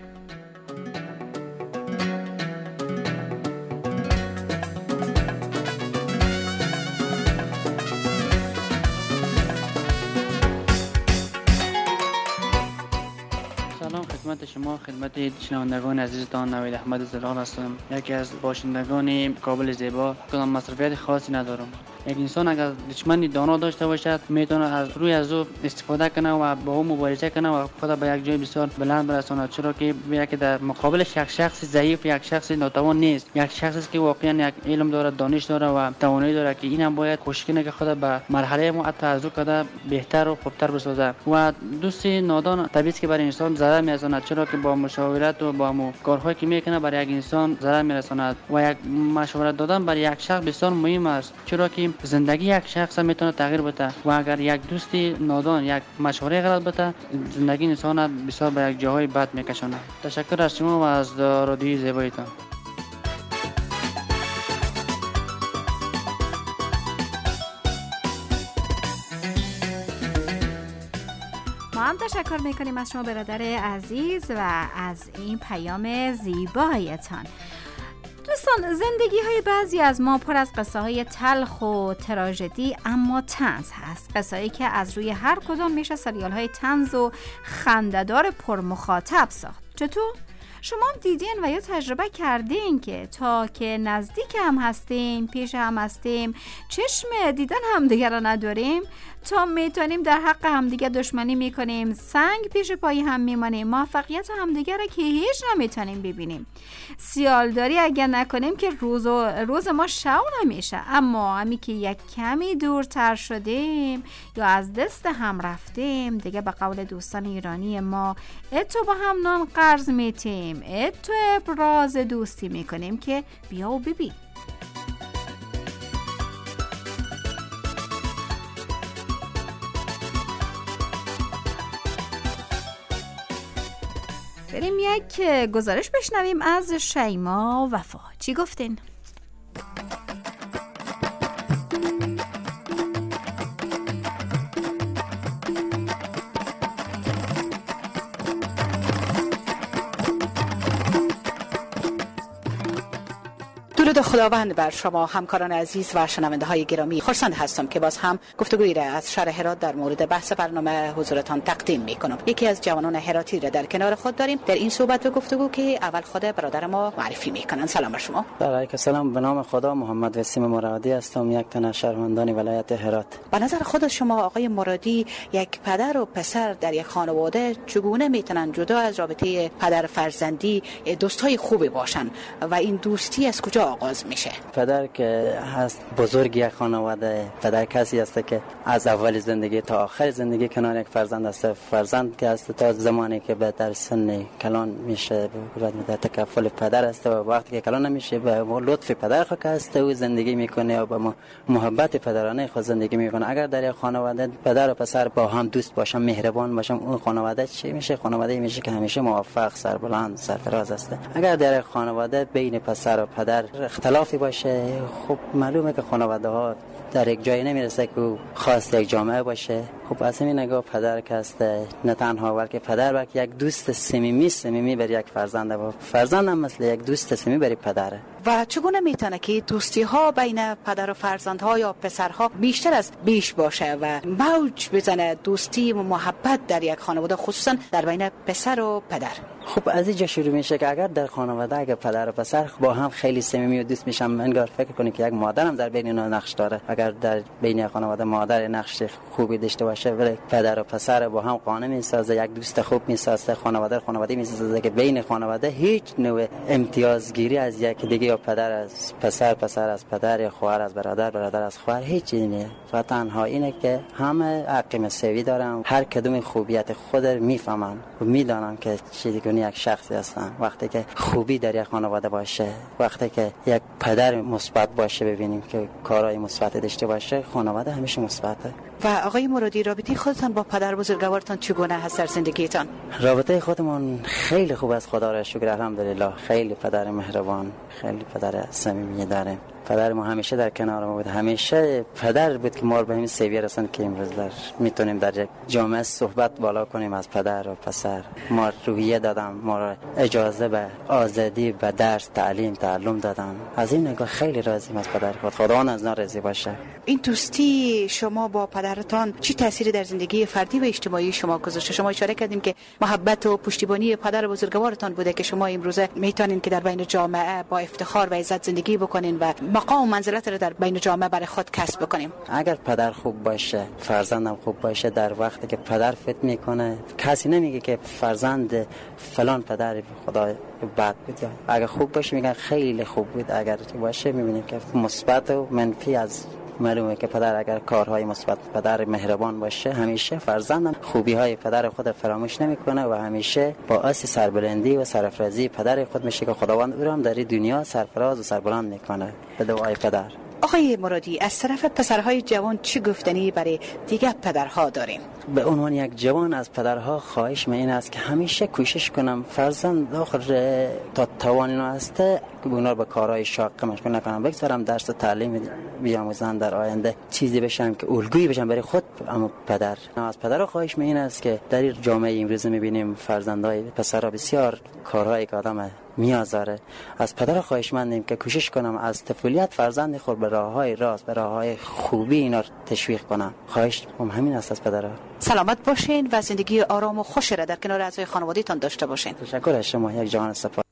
[SPEAKER 18] سلام خدمت شما، خدمت شنوندگان عزیزتان. نوید احمد زلال هستم، یکی از باشندگان کابل زیبا. کدام مصرفیت خاصی ندارم. یک انسان اگر دشمنی دانا داشته باشد میتونه از روی از او استفاده کنه و با او مبارزه کنه و خود به یک جای بسیار بلند برساند، چرا که یک در مقابل یک شخص ضعیف، یک شخص ناتوان نیست، یک شخصی که واقعا یک علم داره، دانش داره و توانایی داره که اینم باید کوشش کنه که خود به مرحله ما حتی از او کده بهتر و خوبتر بسازه. و دوستی نادان طبیعی که برای انسان ضرر میرساند، چرا که با مشاورت و با مو کارهایی که میکنه برای یک انسان ضرر میرساند. و یک مشورت دادن برای یک شخص بسیار مهم است، چرا که زندگی یک شخص میتونه تغییر بده و اگر یک دوستی نادان یک مشوره غلط بده زندگی انسان بسیار به یک جاهای بد میکشونه. تشکر از شما و از رادیوی زیبایتان.
[SPEAKER 3] ما هم تشکر میکنیم از شما برادر عزیز و از این پیام زیبایتان. دوستان، زندگی های بعضی از ما پر از قصه های تلخ و تراژدی اما طنز هست. قصه هایی که از روی هر کدام میشه سریال های طنز و خنده‌دار پر مخاطب ساخت. چطور؟ شما هم دیدین و یا تجربه کردین که تا که نزدیک هم هستیم، پیش هم هستیم، چشم دیدن همدیگه را نداریم، تا میتونیم در حق همدیگه دشمنی میکنیم، سنگ پیش پای هم میمانیم، موفقیت همدیگه را که هیچ نمیتونیم ببینیم. سیالداری اگر نکنیم که روز و روز ما شو نمیشه. اما همی که یک کمی دورتر شدیم یا از دست هم رفتیم، دیگه به قول دوستان ایرانی ما اتو با هم نان قرض میتیم، اتو ابراز دوستی میکنیم که بیا و ببین. بریم یک گزارش بشنویم از شیما وفا. چی گفتین؟
[SPEAKER 19] درود خداوند بر شما همکاران عزیز و شنونده های گرامی. خوشحال هستم که باز هم گفتگویی را از شهر هرات در مورد بحث برنامه حضورتان تقدیم می کنم. یکی از جوانان هراتی را در کنار خود داریم در این صحبت و گفتگو که اول خود برادر ما معرفی می کنن. سلام بر شما.
[SPEAKER 20] علیکم السلام. به نام خدا محمد وسیم مرادی هستم، یک تن از شهروندان ولایت هرات.
[SPEAKER 19] به نظر خود شما آقای مرادی، یک پدر و پسر در یک خانواده چگونه میتونن جدا از رابطه پدر فرزندی دوستای خوبی باشن و این دوستی از کجا آغاز میشه؟
[SPEAKER 20] پدر که هست بزرگ یک خانواده، پدر کسی است که از اول زندگی تا آخر زندگی کنار یک فرزند است. فرزند که است تا زمانی که به در سن کلان میشه در تکفل پدر است و وقتی که کلان نمیشه به لطف پدر خود است او زندگی میکنه و با محبت پدرانه خود زندگی میکنه. اگر در یک خانواده پدر و پسر با هم دوست باشن، مهربان باشن، اون خانواده چی میشه؟ خانواده میشه که همیشه موفق، سربلند، سرفراز است. اگر در یک خانواده بین پسر و پدر اختلافی باشه، خب معلومه که خانواده ها در یک جایی نمیرسه که خاص یک جامعه باشه. خب از همین نگاه پدر که است نه تنها بلکه پدر بلکه یک دوست صمیمی صمیمی بر یک فرزند و فرزند هم مثل یک دوست صمیمی بر پدره.
[SPEAKER 19] و چگونه میتونه که دوستی ها بین پدر و فرزندها یا پسرها بیشتر از بیش باشه و موج بزنه دوستی و محبت در یک خانواده، خصوصا در بین پسر و پدر؟
[SPEAKER 20] خب از اینجا شروع میشه که اگر در خانواده اگر پدر و پسر با هم خیلی صمیمی و دوست میشن، انگار فکر کنی که یک مادر هم در بین اینا نقش داره. اگر در بین یک خانواده مادر نقش خوبی داشته باشه ولی پدر و پسر با هم قانع میسازه، یک دوست خوب میسازه، خانواده خانواده میسازه که بین خانواده هیچ نوع امتیازگیری از یک دیگه یا پدر از پسر، پسر از پدر یا خواهر از برادر، برادر از خواهر هیچ چیزی نیست. و تنها اینه که همه حق مساوی دارن، هر کدوم خوبیت خود رو میفهمن و میدونن که چیزی کنی یک شخصی هستن. وقتی که خوبی در یک خانواده باشه، وقتی که یک پدر مثبت باشه، ببینیم که کارهای مثبت داشته باشه، خانواده همیشه مثبته.
[SPEAKER 19] و آقای مرادی، رابطه خودتان با پدر بزرگوارتان چگونه هست در زندگیتان؟
[SPEAKER 20] رابطه خودمون خیلی خوب است، خدا را شکر، الحمدلله. خیلی پدر مهربان، خیلی پدر صمیمی داریم. پدر ما همیشه در کنار ما بود، همیشه پدر بود که ما رو به همین سویه رسوند که امروز در میتونیم در یک جامعه صحبت بالا کنیم از پدر و پسر. ما روحیه دادم، ما رو اجازه به آزادی به درس، تعلیم، تعلم دادن. از این نگاه خیلی راضیم از پدر خود، خدا از اینا راضی باشه.
[SPEAKER 19] این دوستی شما با پدرتان چی تأثیری در زندگی فردی و اجتماعی شما گذاشته؟ شما اشاره کردیم که محبت و پشتیبانی پدر بزرگوارتان بوده که شما امروز میتونین که در بین جامعه با افتخار و عزت زندگی بکنین و مقام و منزلت رو در بین جامعه برای خود کسب بکنیم.
[SPEAKER 20] اگر پدر خوب باشه، فرزندم خوب باشه، در وقتی که پدر فت میکنه کسی نمیگه که فرزند فلان پدر خدا بد بود. اگر خوب باشه میگن خیلی خوب بود، اگر باشه میبینیم که مثبت و منفی از معلومه که پدر اگر کارهای مثبت، پدر مهربان باشه، همیشه فرزندم خوبی های پدر خود فراموش نمیکنه و همیشه باعث سربلندی و سرفرازی پدر خود میشه که خداوند او را هم در دنیا سرفراز و سربلند میکنه به دعای پدر.
[SPEAKER 19] آقای مرادی، از طرف پسرهای جوان چی گفتنی برای دیگر پدرها دارین؟
[SPEAKER 20] به عنوان یک جوان از پدرها خواهش من این است که همیشه کوشش کنم فرزند آخر تا توان است که اونا به کارهای شاق مشغول نکنم، بگذارم درس و تعلیم بیاموزن، در آینده چیزی بشم که الگویی بشم برای خود. اما پدر از پدرها خواهش من این است که در جامعه امروز میبینیم فرزندای پسرها بسیار کارهایی که آدم میازاره. از پدر خواهشمندیم که کوشش کنم از طفولیت فرزند خود به راههای راست، به راههای خوبی اینا رو تشویق کنم. خواهش هم همین است از پدرها.
[SPEAKER 19] سلامت باشین و زندگی آرام و خوشی را در کنار اعضای خانواده‌تان داشته باشین.
[SPEAKER 20] تشکر از شما. یک جهان سپاس.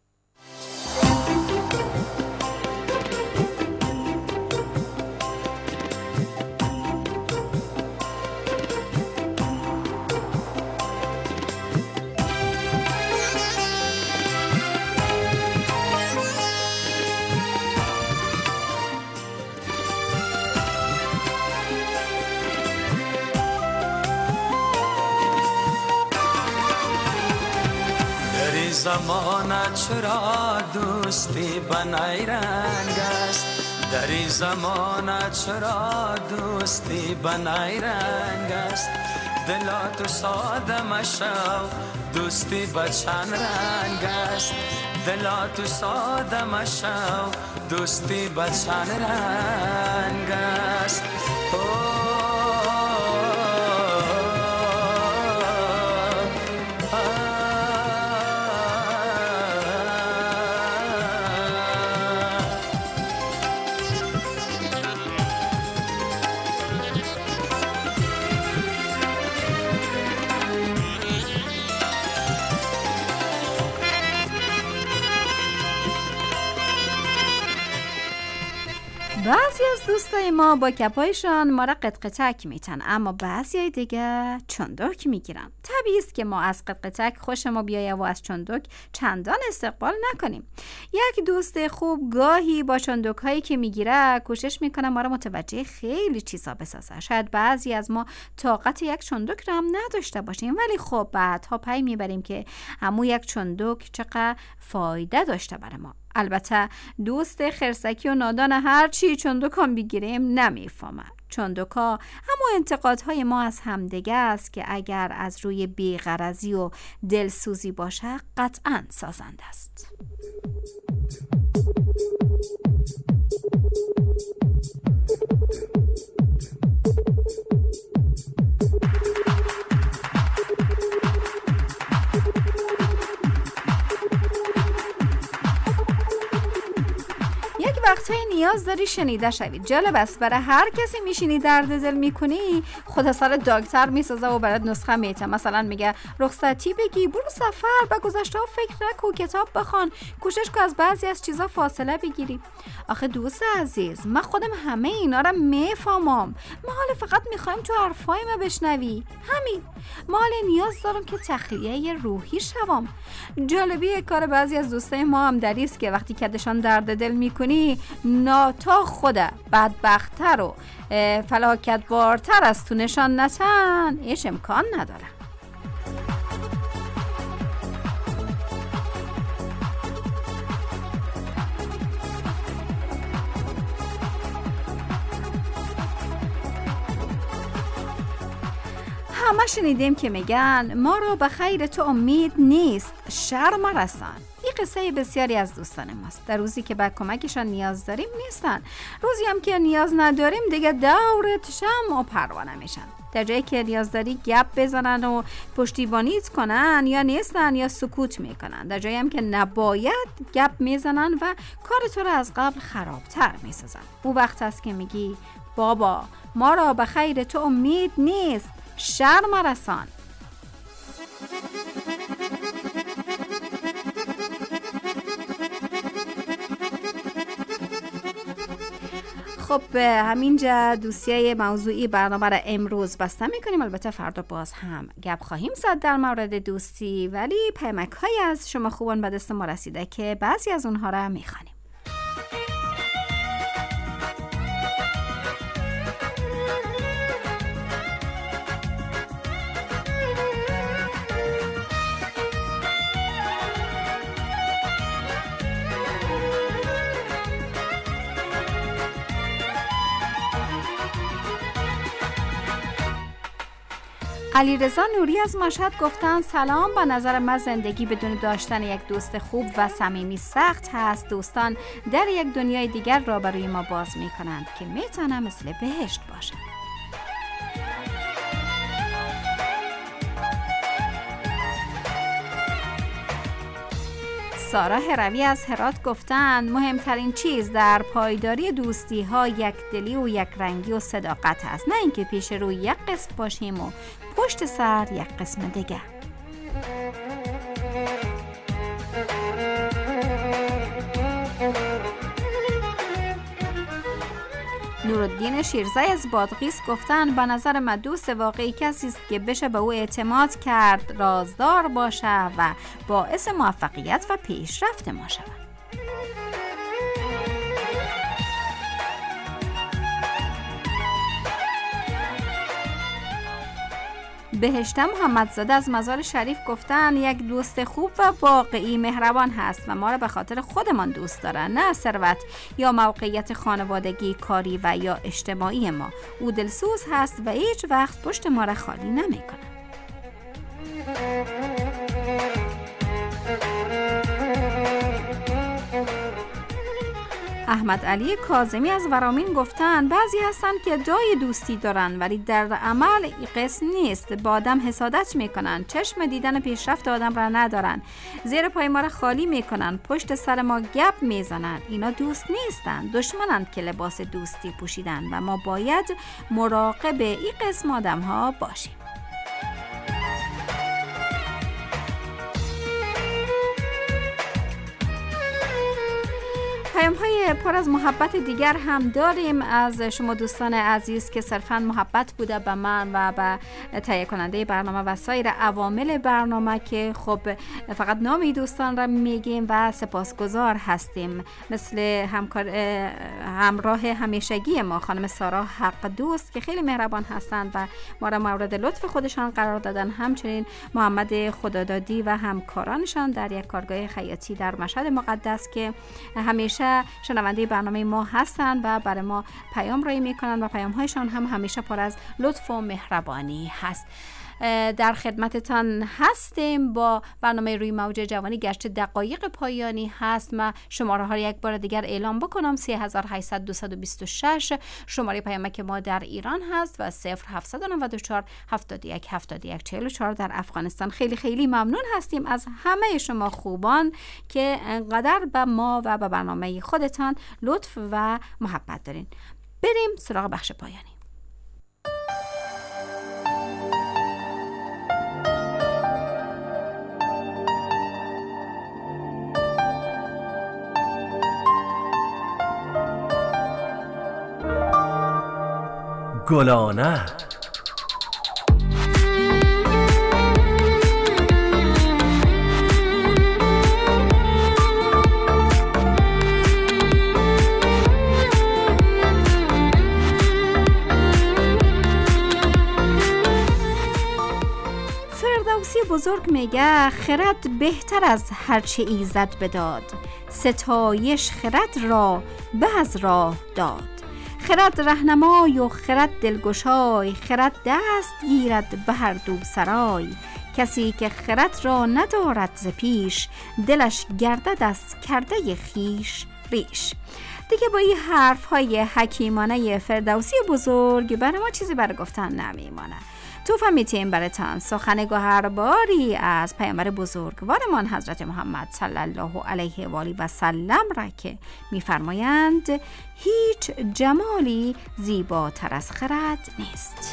[SPEAKER 4] زمانت چرا دوستی بنای رنگ است، در این زمانت چرا دوستی بنای رنگ است. دلا تو ساده مشو دوستی بچن رنگ است، دلا تو ساده مشو دوستی بچن رنگ است.
[SPEAKER 3] بعضی از دوستای ما با کپایشان ما را قطقطک میتن، اما بعضی دیگه چندک میگیرن. طبیعی است که ما از قطقطک خوشمون بیایه و از چندک چندان استقبال نکنیم. یک دوست خوب گاهی با چندک هایی که میگیره کوشش میکنه ما را متوجه خیلی چیزا بسازه. شاید بعضی از ما طاقت یک چندک را هم نداشته باشیم، ولی خب بعدها پی میبریم که همون یک چندک چقدر فایده داشته برای ما. البته دوست خرسکی و نادان هر چی چندکان بگیریم نمیفهمه. چندکا همون انتقادهای ما از همدیگه است که اگر از روی بیغرضی و دلسوزی باشه قطعاً سازنده است. وقتایی نیاز داری شنیده شوید. جالب است برای هر کسی میشینی درد دل میکنی خود سر دکتر میسازه و برات نسخه میته. مثلا میگه رخصتی بگی، برو سفر، به گذشته ها فکر نکن، کتاب بخوان، کوشش کن از بعضی از چیزا فاصله بگیری. آخه دوست عزیز، من خودم همه اینا رو میفهمم، ما حالا فقط میخوایم تو حرفای ما بشنوی. همین، ما حالا نیاز دارم که تخلیه روحی شوم. جالبی کار بعضی از دوستای ما هم در است که وقتی کدشان درد دل میکنی ناتا خوده بدبختتر و فلاکت بارتر از تو نشان نتن، هیچ امکان نداره. همه شنیدیم که میگن ما رو به خیر تو امید نیست، شرم رسان. این قصه بسیاری از دوستان ماست. در روزی که به کمکشان نیاز داریم نیستن، روزی هم که نیاز نداریم دیگه دورت شم و پروانه میشن. در جایی که نیاز داری گپ بزنن و پشتیبانیت کنن یا نیستن یا سکوت میکنن. در جایی هم که نباید گپ میزنن و کار تو رو از قبل خرابتر میسازن. او وقت است که میگی بابا ما را به خیر تو امید نیست، شرم رسان. خب همینجا دوسیه موضوعی برنامه را امروز بسته میکنیم. البته فردا باز هم گپ خواهیم زد در مورد دوستی، ولی پیامک های از شما خوبان به دست ما رسیده که بعضی از اونها را میخوانیم. علیرضا نوری از مشهد گفتن سلام، به نظر من زندگی بدون داشتن یک دوست خوب و صمیمی سخت هست. دوستان در یک دنیای دیگر را برای ما باز می کنند که میتونه مثل بهشت باشه. سارا هروی از هرات گفتند مهمترین چیز در پایداری دوستی ها یک دلی و یک رنگی و صداقت است، نه اینکه پیش روی یک قسم باشیم و پشت سر یک قسم دیگه. نورالدین شیرزی از بادغیس گفتند به نظر من دوست واقعی کسی است که بشه به او اعتماد کرد، رازدار باشه و باعث موفقیت و پیشرفت ما شود. بهشته محمدزاده از مزار شریف گفتن یک دوست خوب و واقعی مهربان هست و ما را به خاطر خودمان دوست دارن، نه ثروت یا موقعیت خانوادگی، کاری و یا اجتماعی ما. او دلسوز هست و هیچ وقت پشت ما را خالی نمیکنه. احمد علی کاظمی از ورامین گفتن بعضی هستن که ادعای دوستی دارن ولی در عمل قسم نیست، با آدم حسادت میکنن، چشم دیدن پیشرفت آدم را ندارن، زیر پای ما را خالی میکنن، پشت سر ما گپ میزنن. اینا دوست نیستن، دشمنند که لباس دوستی پوشیدن و ما باید مراقب این قسم آدم ها باشیم. پیام‌های پر از محبت دیگر هم داریم از شما دوستان عزیز که صرفاً محبت بوده به من و به تهیه کننده برنامه و سایر عوامل برنامه که خب فقط نام دوستان را میگیم و سپاسگزار هستیم، مثل همکار همراه همیشگی ما خانم سارا حق دوست که خیلی مهربان هستند و ما را مورد لطف خودشان قرار دادن، همچنین محمد خدادادی و همکارانشان در یک کارگاه خیاطی در مشهد مقدس که همیشه شنونده برنامه ما هستند و برای ما پیام رای میکنن و پیام هایشان هم همیشه پر از لطف و مهربانی هست. در خدمتتان هستیم با برنامه روی موج جوانی. گشت دقایق پایانی هست. من شماره ها را یک بار دیگر اعلام بکنم: سه هزار و هشتصد و بیست و شش شماره پیامک ما در ایران هست و صفر هفتصد و نود و چهار هفتاد و یک هفتاد و یک چهل و چهار در افغانستان. خیلی خیلی ممنون هستیم از همه شما خوبان که انقدر به ما و به برنامه خودتان لطف و محبت دارین. بریم سراغ بخش پایانی.
[SPEAKER 17] گلانه
[SPEAKER 3] فردوسی بزرگ میگه خرد بهتر از هرچه ایزد بداد، ستایش خرد را به از راه داد. خرد رهنمای و خرد دلگشای، خرد دست گیرد به هر دو سرای. کسی که خرد را ندارد ز پیش، دلش گردد از کرده خیش ریش. دیگه با این حرف های حکیمانه فردوسی بزرگ برای ما چیزی برای گفتن نمیمانه. تو فهمیتیم براتان سخن گوهرباری از پیامبر بزرگوارمان حضرت محمد صلی الله علیه و آله و سلم را که می‌فرمایند هیچ جمالی زیباتر از خرد نیست.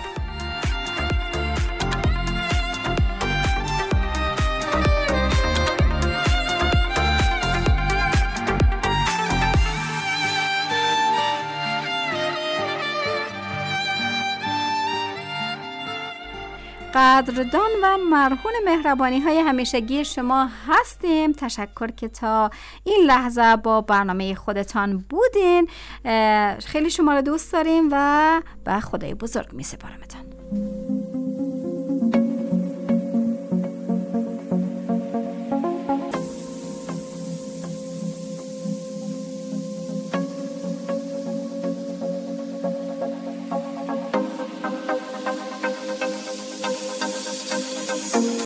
[SPEAKER 3] قدردان و مرهون مهربانی های همیشگی شما هستیم. تشکر که تا این لحظه با برنامه خودتان بودین. خیلی شما رو دوست داریم و به خدای بزرگ می سپارمتان.